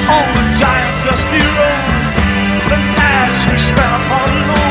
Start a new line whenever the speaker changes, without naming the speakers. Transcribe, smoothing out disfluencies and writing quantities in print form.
on the giant dusty road. And as we sped upon along,